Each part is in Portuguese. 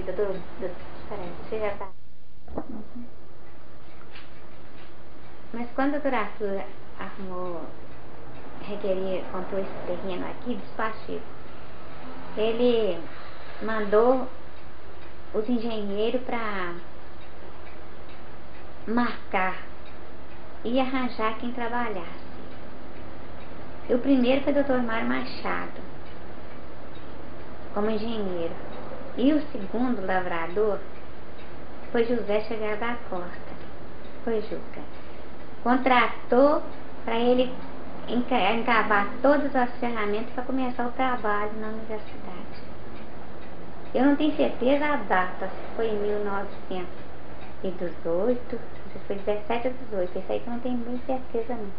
aqui, doutor. Peraí, você já tá. Mas quando a doutora Arthur arrumou, comprou esse terreno aqui, despachou, ele mandou os engenheiros para marcar e arranjar quem trabalhasse. O primeiro foi o doutor Mário Machado, como engenheiro. E o segundo lavrador foi José Xavier da Costa, foi Juca. Contratou para ele encavar todas as ferramentas para começar o trabalho na universidade. Eu não tenho certeza a data, se foi em 1918, se foi 17 ou 18, isso aí que eu não tenho muita certeza não.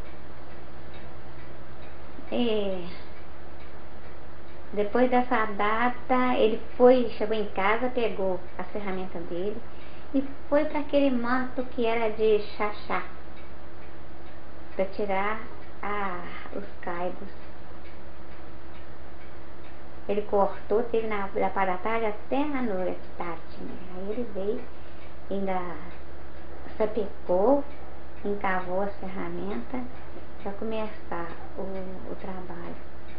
Depois dessa data, ele chegou em casa, pegou as ferramentas dele e foi para aquele manto que era de chachá, para tirar os caibros. Ele cortou, teve da parte da tarde até a noite, tarde, né? Aí ele veio, ainda sapecou, encavou as ferramentas para começar o trabalho.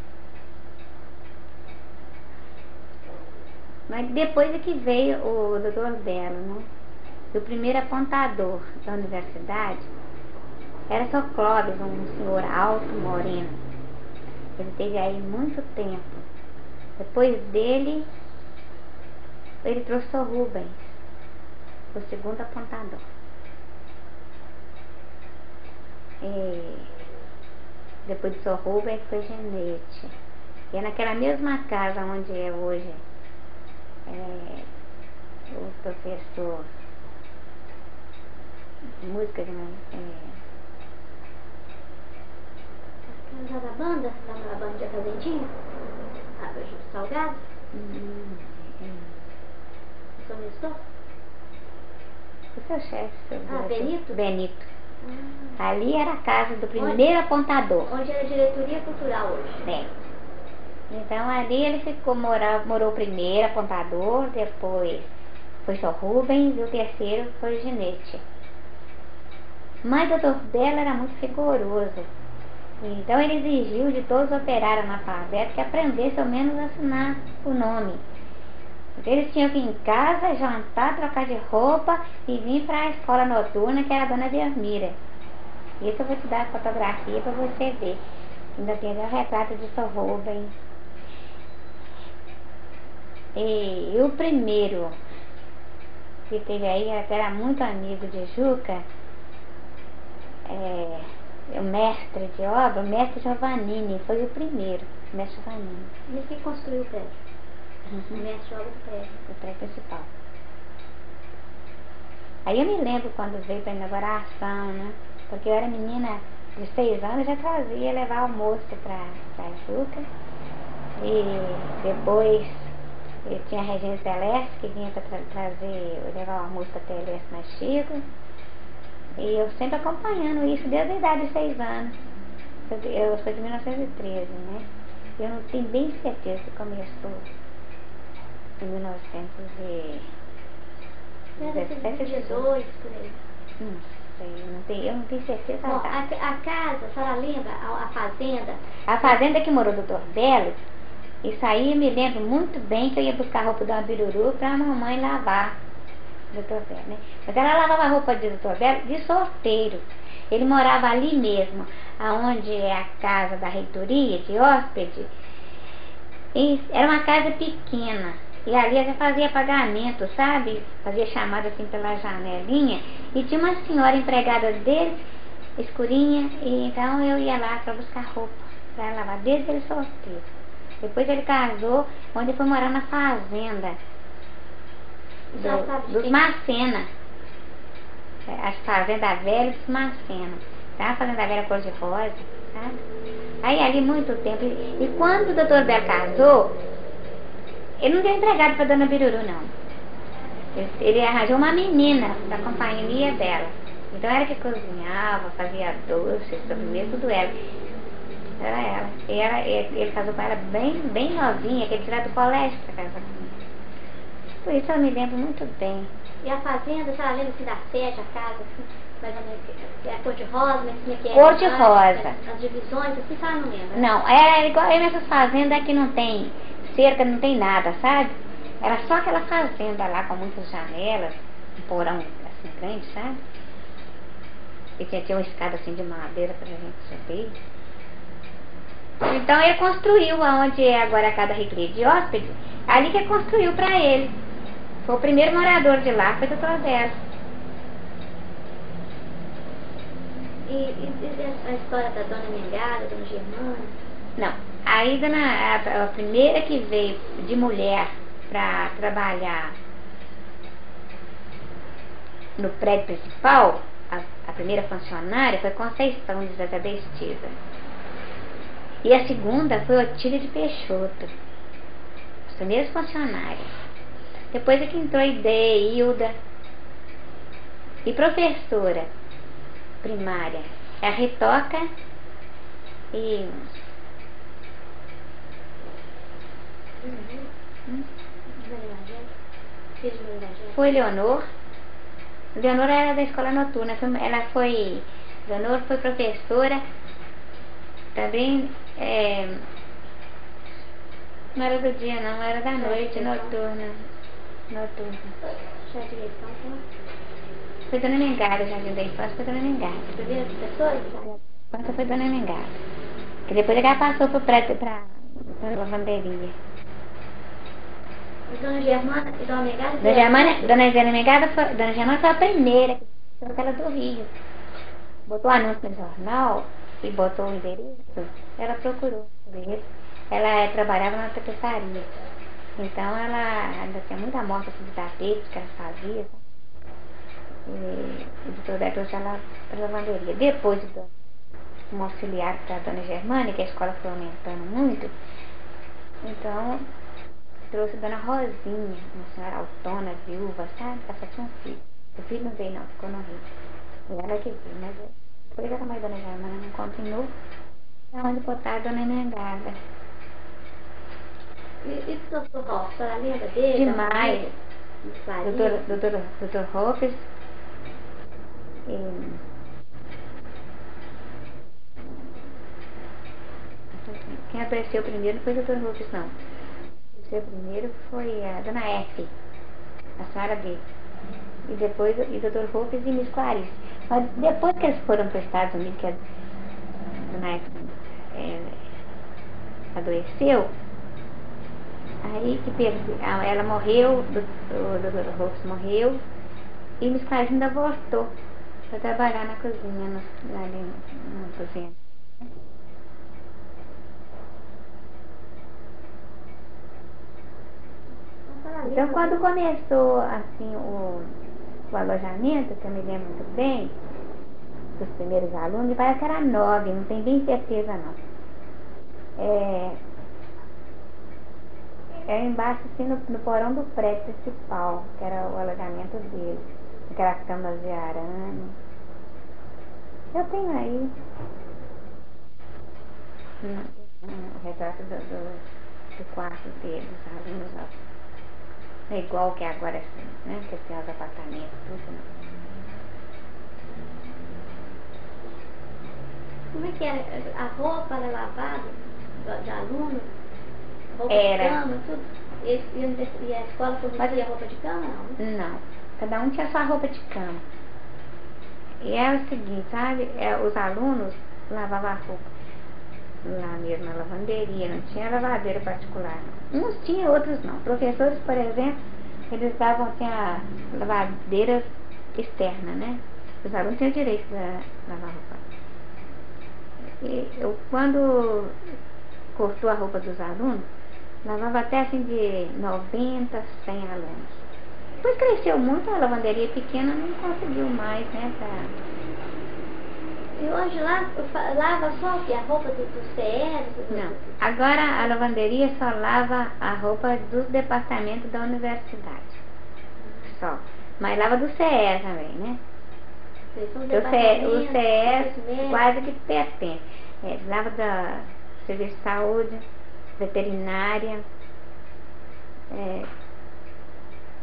Mas depois é que veio o doutor Belo, né? O primeiro apontador da universidade era só Clóvis, um senhor alto, moreno. Ele esteve aí muito tempo. Depois dele, ele trouxe o Rubens, o segundo apontador. Depois de Sr. Rubens foi Genete. E é naquela mesma casa onde é hoje o professor de música, Casa da banda de Fazendinha? Salgado? O senhor Nestor? O seu chefe, Benito? Benito. Ali era a casa do primeiro apontador. Onde era a diretoria cultural hoje. Então ali ele morou o primeiro apontador, depois foi o Rubens e o terceiro foi o Ginete. Mas o doutor Belo era muito rigoroso. Então ele exigiu de todos os operários na favela que aprendessem ao menos a assinar o nome. Porque eles tinham que ir em casa, jantar, trocar de roupa e vir para a escola noturna, que era a dona Belmira. Isso eu vou te dar a fotografia para você ver. Ainda tem o retrato de Sr. Rubens. E o primeiro que teve aí, que era muito amigo de Juca, o mestre de obra, o mestre Giovannini, foi o primeiro, o mestre Giovannini. E quem construiu o prédio? O mestre de obra do prédio. O prédio principal. Aí eu me lembro quando veio para a inauguração, né? Porque eu era menina de 6 anos, já trazia, levar almoço para Juca. E depois eu tinha a Regina Celeste, que vinha para levar o almoço para Teleste na Chico. E eu sempre acompanhando isso desde a idade de 6 anos. Eu sou de 1913, né? Eu não tenho bem certeza se começou em 1917 ou 18, por aí. Não sei, eu não tenho certeza. Bom, a casa, a senhora lembra? A fazenda? A fazenda que morou o doutor Belo, isso aí eu me lembro muito bem que eu ia buscar a roupa da Biruru para a mamãe lavar. Doutor Belo, né? Mas ela lavava a roupa de doutor Belo de solteiro. Ele morava ali mesmo, aonde é a casa da reitoria de hóspede. E era uma casa pequena. E ali eu já fazia pagamento, sabe? Fazia chamada assim pela janelinha. E tinha uma senhora empregada dele, escurinha, e então eu ia lá para buscar roupa para lavar, desde ele solteiro. Depois ele casou, onde foi morar na fazenda dos Macena. As fazendas velhas dos Macena. Tá? A fazenda velha cor de rosa, sabe? Aí ali muito tempo. E quando o doutor Belo casou, ele não deu empregado para dona Biruru, não. Ele arranjou uma menina da companhia dela. Então ela que cozinhava, fazia doces, sobremesa, tudo ela. Era ela. E ele casou com ela bem novinha, que ele tirou do colégio para casar com ela. Por isso eu me lembro muito bem. E a fazenda, a senhora lembra assim da sede, a casa, assim, mais ou menos, é a cor de rosa, mas como é que é? Cor de rosa. As divisões, assim, a senhora não lembra? Não, era igual nessas fazendas que não tem cerca, não tem nada, sabe? Era só aquela fazenda lá com muitas janelas, um porão assim grande, sabe? E tinha uma escada assim de madeira pra gente subir. Então ele construiu onde é agora a casa Recreio de Hóspede, ali que ele construiu pra ele. Foi o primeiro morador de lá, foi o Dr. Belo. E a história da Dona Mengada, Dona Germana? Não, aí a primeira que veio de mulher pra trabalhar no prédio principal, a primeira funcionária foi Conceição de Zé Bestiza. E a segunda foi Otília de Peixoto, os primeiros funcionários. Depois é que entrou a Ideia, Hilda. E professora primária é a Ritoca e... Foi Leonor. Leonor era da escola noturna. Leonor foi professora. Também não era do dia não, era da noite, noturna. Foi Dona Mengada, Jardim da Infância, foi Dona Mengada. Primeira professora? Infância foi Dona Mengada. Que depois ela passou pro prédio pra lavanderia. E Dona Germana e Dona Mengada? Dona Germana foi a primeira, que foi aquela do Rio. Botou anúncio no jornal e botou o endereço, ela procurou por isso. Ela trabalhava na tapeçaria. Então ela ainda tinha muita amostra de tapetes que ela fazia. E o doutor Beto trouxe ela para a lavanderia. Depois um auxiliar da Dona Germana, que a escola foi aumentando muito, então trouxe a Dona Rosinha, uma senhora autona, viúva, sabe? Ela só tinha um filho. O filho não veio não, ficou no Rio. E ela que veio, mas depois a mãe da Dona Germana não continuou. Então onde botaram a Dona Mengada. E o Dr. Hoffes, a senhora lembra dele? Demais. Dr. Hoffes. Quem apareceu primeiro não foi o Dr. Hoffes, não. O primeiro foi a Dona F, a senhora B. E depois o Dr. Hoffes e Miss Clarice. Mas depois que eles foram para os Estados Unidos, que a Dona F adoeceu, aí que ela morreu, o Dr. Hoffes morreu, e Miss Clarice ainda voltou para trabalhar na cozinha, ali na cozinha. Então quando começou assim o alojamento, que eu me lembro muito bem, dos primeiros alunos, parece que era 9, não tenho bem certeza não. Era embaixo assim no porão do prédio principal, que era o alojamento deles, aquelas camas de arame. Eu tenho aí o retrato do quarto deles, dos alunos, ó. Não é igual que agora, assim, né? Que tem os apartamentos, tudo, não. Como é que era? A roupa era lavada de aluno? Roupa Era. de cama, tudo? E a escola fornecia roupa de cama, não? Não. Cada um tinha sua roupa de cama. E era o seguinte, sabe? Os alunos lavavam a roupa lá mesmo na lavanderia, não tinha lavadeira particular, não. Uns tinham, outros não. Professores, por exemplo, eles davam assim a lavadeira externa, né? Os alunos tinham direito a lavar roupa. E quando cortou a roupa dos alunos, lavava até assim de 90, 100 alunos. Depois cresceu muito, a lavanderia pequena não conseguiu mais, né? E hoje lá lava só o que? A roupa do CR? Não. Agora a lavanderia só lava a roupa dos departamentos da universidade. Só. Mas lava do CE também, né? O CE quase que pertence. Lava da Serviço de Saúde, veterinária,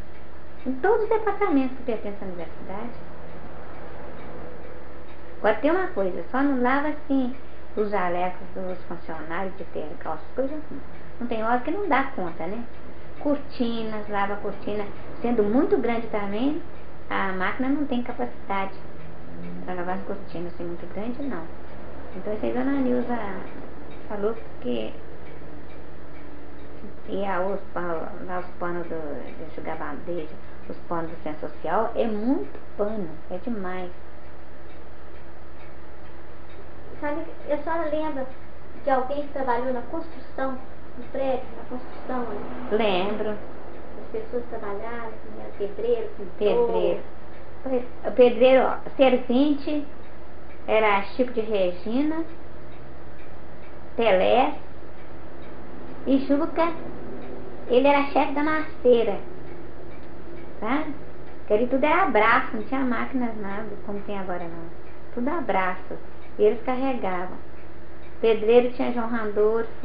em todos os departamentos que pertencem à universidade. Agora tem uma coisa, só não lava assim os jalecos dos funcionários de terra, calças, coisas assim. Não tem hora que não dá conta, né? Cortinas, lava a cortina, sendo muito grande também, a máquina não tem capacidade para lavar as cortinas, assim, muito grande não. Então isso aí a dona Nilza falou que lá os panos de enxugar bandeja, os panos do centro social, é muito pano, é demais. Sabe, a senhora lembra de alguém que trabalhou na construção do prédio, na construção ali? Lembro. As pessoas trabalharam, assim, era pedreiro, pintor. Pedreiro. O pedreiro, ó, servinte, era Chico de Regina, Pelé e Juca. Ele era chefe da maceira, tá? Que ali tudo era abraço, não tinha máquinas nada, como tem agora não. Tudo abraço. E eles carregavam. Pedreiro tinha João Randolfo.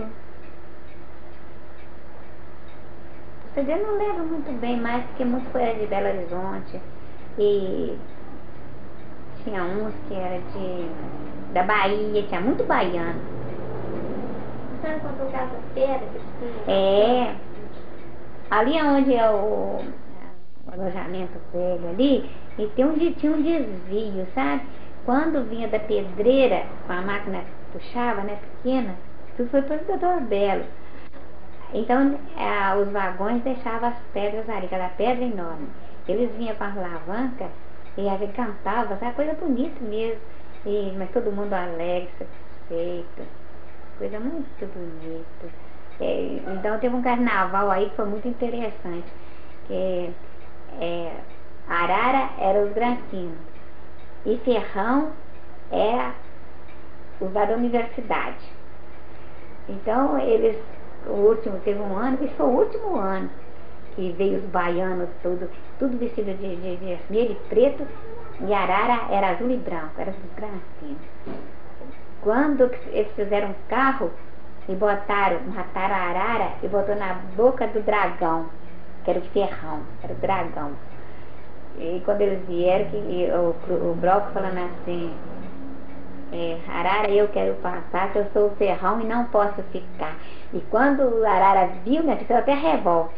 Eu não lembro muito bem mais, porque muito foi de Belo Horizonte. E tinha uns que era da Bahia, tinha muito baiano. A senhora encontrou Casa Pedra que tinha? É. Ali onde é o alojamento velho ali, e tinha um desvio, sabe? Quando vinha da pedreira, com a máquina que puxava, né, pequena, tudo foi para o Doutor Belo. Então, os vagões deixavam as pedras ali, aquela pedra enorme. Eles vinham com as alavancas e a gente cantava, sabe? Coisa bonita mesmo. Mas todo mundo alegre, satisfeito. Coisa muito bonita. Então, teve um carnaval aí que foi muito interessante. Arara era os granfinos. E Ferrão era os da universidade. Então, teve um ano, que foi o último ano, que veio os baianos tudo vestido de vermelho e preto, e Arara era azul e branco, era os granfinos. Quando eles fizeram um carro e mataram a Arara e botou na boca do dragão, que era o Ferrão, era o dragão. E quando eles vieram, o Broco falando assim, Arara, eu quero passar, que eu sou o Ferrão e não posso ficar. E quando o Arara viu, né, ficou até revolta.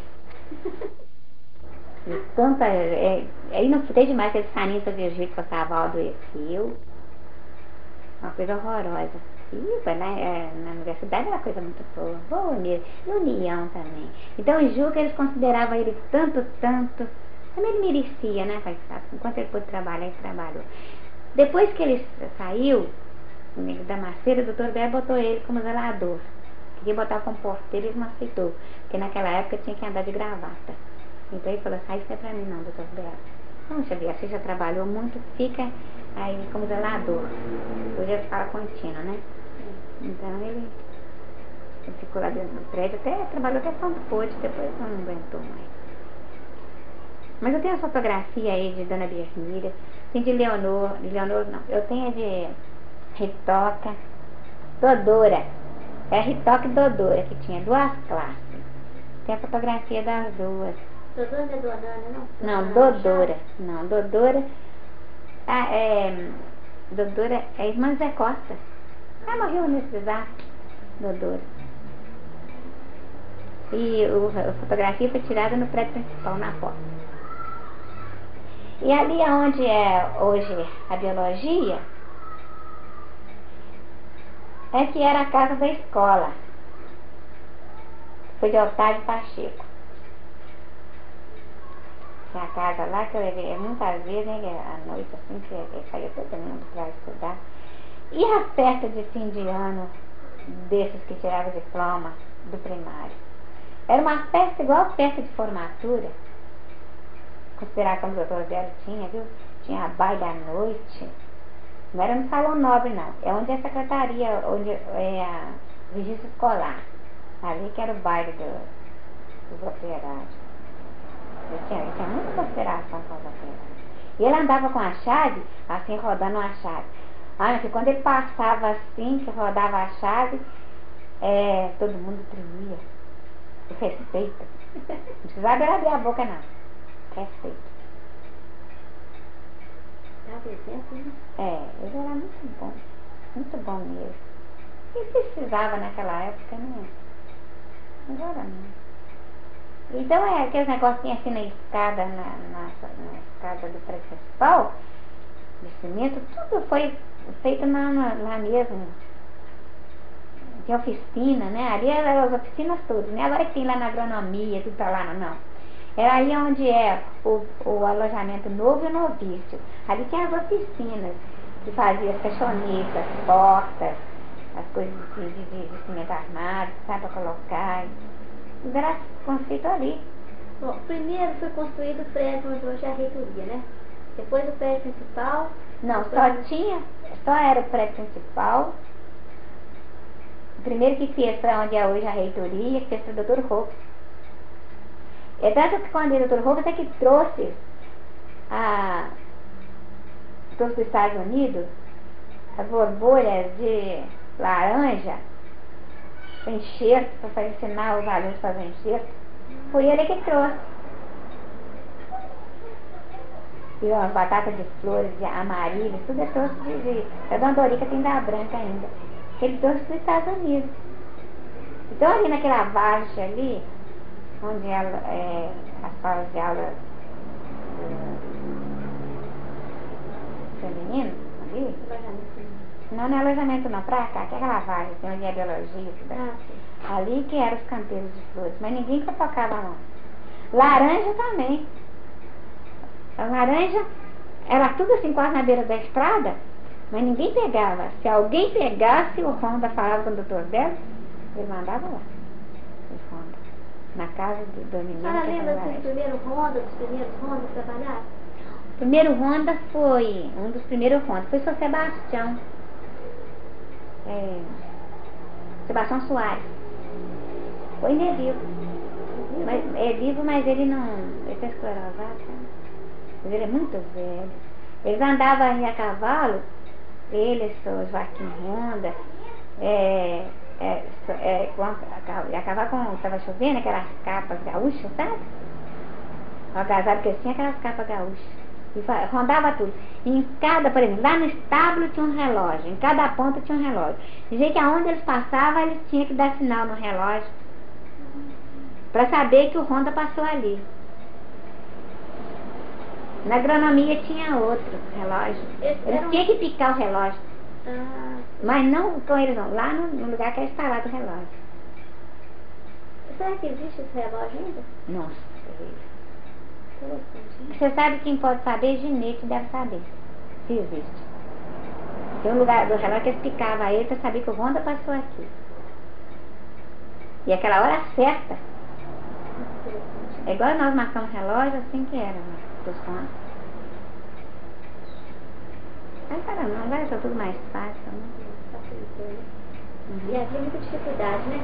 Aí não foi demais aquele saninho sobre o jeito que o cavalo adoeceu. Uma coisa horrorosa. E foi na universidade era uma coisa muito boa mesmo. E união também. Então o Juca, eles consideravam ele tanto. Também ele merecia, né, enquanto ele pôde trabalhar, ele trabalhou. Depois que ele saiu da maceira, o doutor Belo botou ele como zelador. Queria botar como porteiro, ele não aceitou, porque naquela época tinha que andar de gravata. Então ele falou, isso não é pra mim não, doutor Belo. Não, Xavier, você já trabalhou muito, fica aí como zelador. Hoje é escala contínua, né? Então ele ficou lá dentro do prédio, trabalhou até quando pôde, depois não aguentou mais. Mas eu tenho a fotografia aí de Dona Bermília, tem de Leonor não, eu tenho a de Ritoca, Dodora, é a Ritoca e Dodora, que tinha duas classes, tem a fotografia das duas. Dodora não é do Anana, não? Não, Dodora, não, Dodora, Dodora é a irmã Zé Costa, ela morreu nesse desastre, Dodora. E a fotografia foi tirada no prédio principal, na porta. E ali onde é hoje a biologia, que era a casa da escola. Foi de Otávio Pacheco. Tinha a casa lá que eu levei muitas vezes, né, à noite assim, que saía todo mundo para estudar. E a festa de fim de ano desses que tiravam diploma do primário? Era uma festa igual a festa de formatura. Considerar como o doutor Zero tinha, viu? Tinha baile à noite. Não era no salão nobre, não. É onde é a secretaria, onde é a registro escolar. Ali que era o baile dos operários. Eu tinha muita consideração com os operários. E ele andava com a chave, assim, rodando uma chave. Que quando ele passava assim, que rodava a chave, todo mundo tremia. Respeito. Não precisava ele abrir a boca, não. respeito. Dava exemplo, né? Ele era muito bom mesmo. E precisava naquela época, né? Agora não. Então aqueles negocinhos assim na escada, na escada do pré-principal, de cimento, tudo foi feito lá mesmo, de oficina, né? Ali eram as oficinas todas, né? Agora que tem lá na agronomia, tudo pra lá, não. Era aí onde é o alojamento novo e o novício. Ali tinha as oficinas, que fazia as caixonetas, as portas, as coisas de cimento armado, sabe, pra colocar. Tudo era construído ali. Bom, primeiro foi construído o prédio onde hoje é a reitoria, né? Depois o prédio principal. Não, só era o prédio principal. O primeiro que fez para onde é hoje a reitoria, que fez para o Dr. Hopes. É tanto que quando o Dr. Hopes é que trouxe para os Estados Unidos as borbolhas de laranja, enxerto, para ensinar os alunos a fazer enxerto. Foi ele que trouxe. E umas batatas de flores, de amarelas, tudo é trouxe a Dona Dorica tem da branca ainda. Ele trouxe para os Estados Unidos. Então ali naquela vargem ali, onde as salas de aula feminino, ali. Não é alojamento não, pra cá, que é aquela vargem, onde é biologia, tudo. Ali que eram os canteiros de flores, mas ninguém que tocava não. Laranja também. A laranja era tudo assim quase na beira da estrada, mas ninguém pegava. Se alguém pegasse, o Honda falava com o doutor dela, ele mandava lá. O Honda. Na casa do menino. A senhora lembra do primeiro Honda, dos primeiros Honda que trabalharam? O primeiro Honda foi, um dos primeiros Honda, foi o São Sebastião. Sebastião Soares. Foi ainda vivo. É vivo, mas ele não. Ele está esclerosado, sabe? Mas ele é muito velho. Eles andavam a cavalo, ele, o Joaquim Honda, a cavalo quando estava chovendo, aquelas capas gaúchas, sabe? O agasalho que eles tinham, aquelas capas gaúchas. E rondava tudo. Em cada, por exemplo, lá no estábulo tinha um relógio, em cada ponta tinha um relógio. De jeito que aonde eles passavam, eles tinham que dar sinal no relógio, para saber que o Honda passou ali. Na agronomia tinha outro relógio. Eles tinham que picar o relógio. Mas não com eles não, lá no lugar que é instalado o relógio. Será que existe esse relógio ainda? Nossa, você sabe quem pode saber? Ginete deve saber, se existe. Tem um lugar do relógio que eles picavam ele para saber que o Honda passou aqui. E aquela hora certa. É igual nós marcamos relógio, assim que era, né? Dos Honda. Agora não, agora está tudo mais fácil, né? E havia muita dificuldade, né?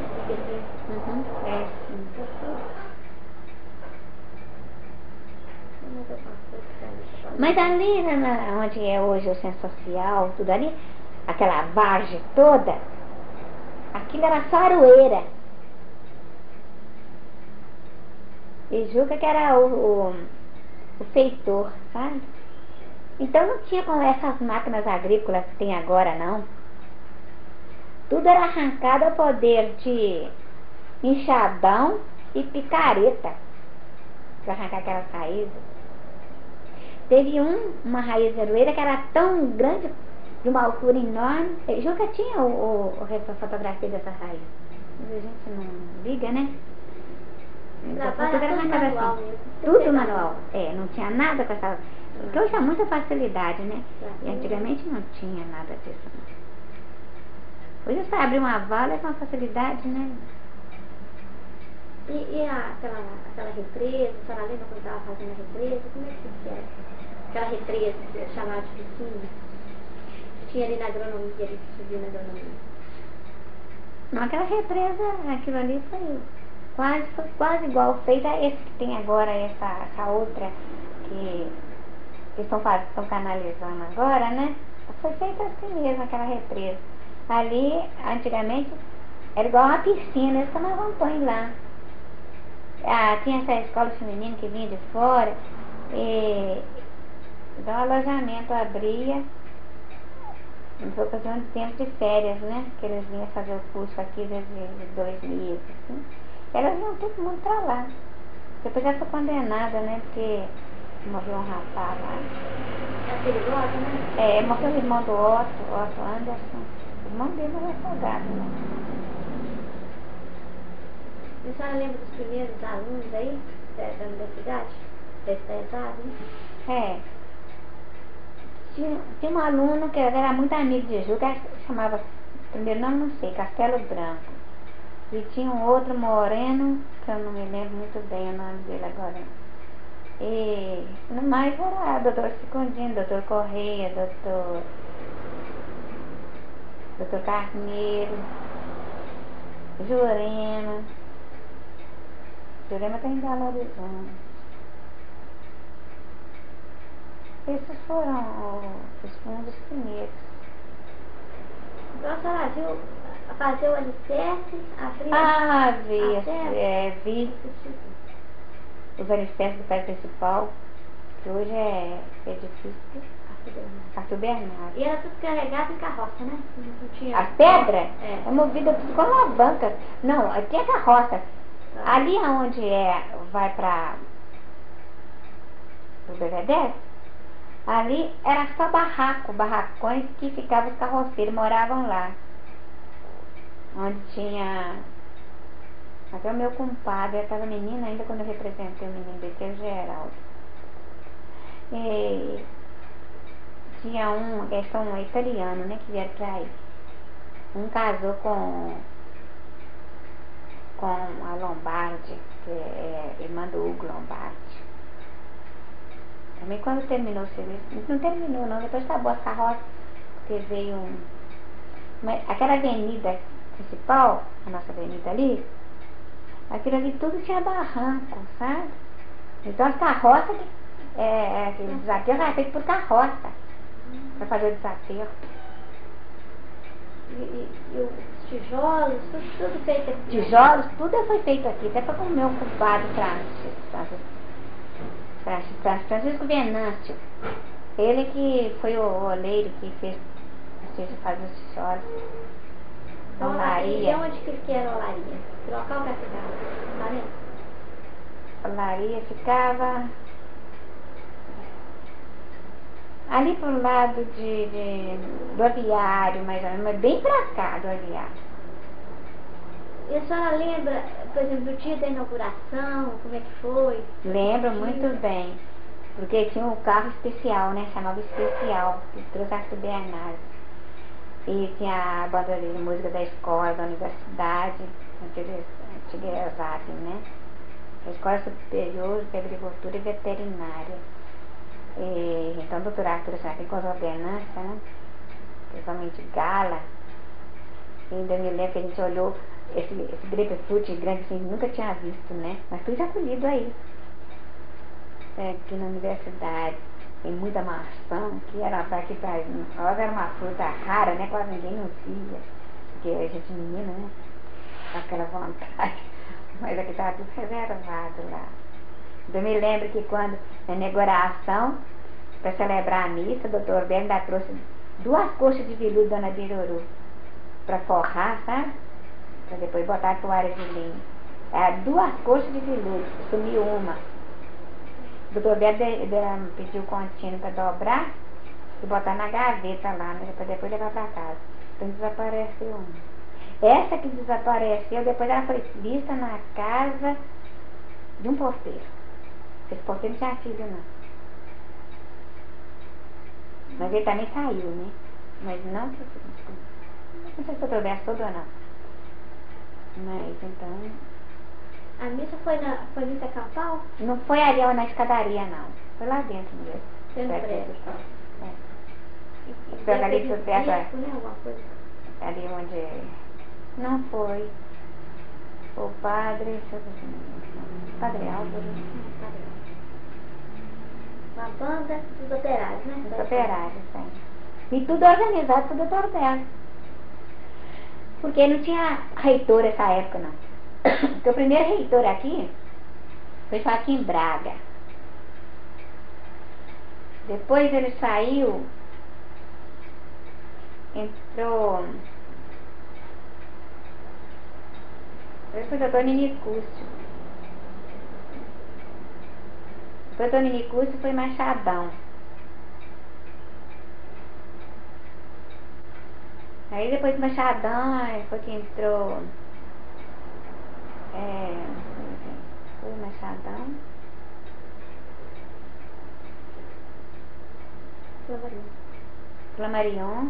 Mas ali, onde é hoje o centro social, tudo ali, aquela vargem toda, aquilo era só aroeira. E Juca que era o feitor, sabe? Então não tinha como essas máquinas agrícolas que tem agora, não. Tudo era arrancado a poder de enxadão e picareta para arrancar aquelas raízes. Teve uma raiz de aroeira que era tão grande, de uma altura enorme. Juca tinha a fotografia dessa raiz. Mas a gente não liga, né? Tudo era manual assim. Mesmo. Tudo manual. Não tinha nada com essa. Porque hoje há muita facilidade, né? E antigamente não tinha nada disso, não. Hoje você abre uma vala com facilidade, né? E aquela represa, a senhora lembra quando estava fazendo a represa? Como é que era? Aquela represa que é chamada de piscina, que tinha ali na agronomia, ali que subia na agronomia. Não, aquela represa, aquilo ali foi quase igual feita a esse que tem agora, essa outra que estão canalizando agora, né? Foi feita assim mesmo, aquela represa. Ali, antigamente, era igual uma piscina, eles tomavam banho lá. Tinha essa escola feminina que vinha de fora, E, então o alojamento abria, foi questão de tempo de férias, né? Que eles vinham fazer o curso aqui de 2 meses, assim. Elas iam todo mundo pra lá. Depois já foi condenada, né? Porque morreu um rapaz lá. É perigosa, né? Morreu o irmão do Otto Anderson. O irmão dele morreu afogado, né? E a senhora lembra dos primeiros alunos aí da universidade? Desse pesado, né? Tinha um aluno que era muito amigo de Ju, que chamava, primeiro nome não sei, Castelo Branco. E tinha um outro moreno, que eu não me lembro muito bem o nome dele agora. E no mais era doutor Secundino, doutor Correia, doutor Carneiro, Jurema. Jurema está em Belo Horizonte. Esses foram um dos primeiros. Então a senhora viu fazer o alicerce, Vi os alicerces do prédio principal, que hoje é edifício Arthur Bernardo. E era tudo carregado em carroça, né? Não tinha... As pedras é movida tudo com uma banca. Não, tem a carroça. Ali onde vai para o Belvedere, ali era só barracões que ficavam os carroceiros, moravam lá. Onde tinha... Até o meu compadre, eu estava menina ainda quando eu representei o menino dele, que é o Geraldo. E tinha eles são italianos, né, que vieram pra aí. Um casou com a Lombardi, que é irmã do Hugo Lombardi. Também quando terminou o serviço, não terminou não, depois acabou as carroças, porque veio mas aquela avenida principal, a nossa avenida ali, aquilo ali tudo tinha barranco, sabe? Então as carroças, aquele desafio era feito por carroça, para fazer o desafio. E os tijolos, tudo feito aqui. Tijolos, tudo foi feito aqui, até para o meu compadre Francisco Venâncio. Ele que foi o oleiro que fez fazer os tijolos. Então, e onde que era a olaria? Que local que ficava? Tá vendo? A olaria ficava ali pro lado do aviário, mais ou menos, mas bem pra cá do aviário. E a senhora lembra, por exemplo, do dia da inauguração, como é que foi? Lembro muito bem, porque tinha um carro especial, né? Chamava Especial, que trouxe Arthur Bernardo. E tinha a banda de música da escola, da universidade, antiga ESAP, né? A Escola Superior de Agricultura e Veterinária. E, então, o doutor Arthur tem com as ordenanças, né? Principalmente gala. E ainda me lembro que a gente olhou esse grapefruit grande assim, nunca tinha visto, né? Mas fui já colhido aí. Aqui na universidade. Tem muita maçã, que era aqui pra nós era uma fruta rara, né? Quase ninguém não via. Porque a gente menina, né? Com aquela vontade. Mas aqui estava tudo reservado lá. Eu me lembro que quando, na inauguração, para celebrar a missa, o doutor Bento ainda trouxe 2 coxas de veludo da Dona Biruru para forrar, sabe? Para depois botar a toalha de linho. Era 2 coxas de veludo, sumiu uma. O doutor Bento pediu o contínuo para dobrar e botar na gaveta lá, né? Para depois levar para casa. Então desapareceu uma. Essa que desapareceu, depois ela foi vista na casa de um porteiro. Esse porteiro não tinha filho, não. Mas ele também saiu, né? Mas não sei se eu trouxe tudo ou não. Mas então... A missa foi missa campal? Não foi ali na escadaria, não. Foi lá dentro mesmo. Dentro do prédio. Foi ali por perto, né? Alguma coisa. ali onde... Não foi. O padre... Padre Álvaro. Uma banda dos operários, né? Dos operários, sim. E tudo organizado por doutor Belo. Porque não tinha reitor nessa época, não. Porque o primeiro reitor aqui foi Joaquim Braga. Depois ele saiu, entrou. Ele foi doutor Ninicúcio. Depois do Ninicúcio foi Machadão. Aí depois do Machadão, aí foi que entrou. Foi o Machadão. Flamarion.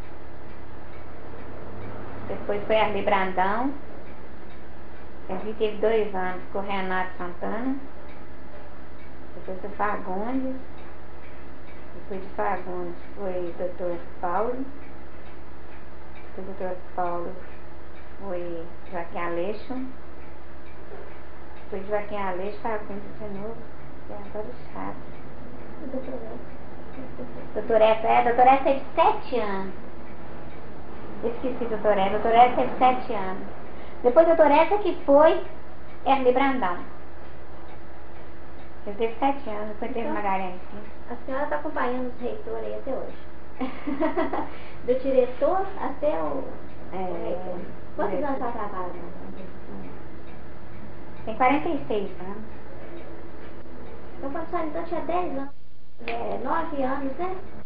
Depois foi Arli Brandão. Arli teve 2 anos com o Renato Santana. Depois foi Fagundes. Depois de Fagundes foi o Dr. Paulo. Depois do Dr. Paulo foi Joaquim Aleixo. Depois de Joaquim Aleixo, Fagundes de novo. É agora chato. Doutor S teve 7 anos. Esqueci doutor S. Doutor S teve 7 anos. Depois doutor S que foi Arli Brandão. Ele teve 7 anos, depois teve Magalhães. A senhora está acompanhando os reitores aí até hoje. Do diretor até o reitor. Quantos anos ela trabalha? Tem 46 anos. Então quando a senhora então tinha 10 anos, 9 anos, né?